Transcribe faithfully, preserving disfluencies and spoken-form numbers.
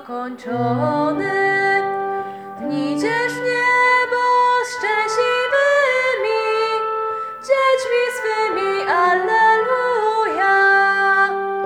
dokończony. Idziesz w niebo z szczęśliwymi dziećmi swymi, ale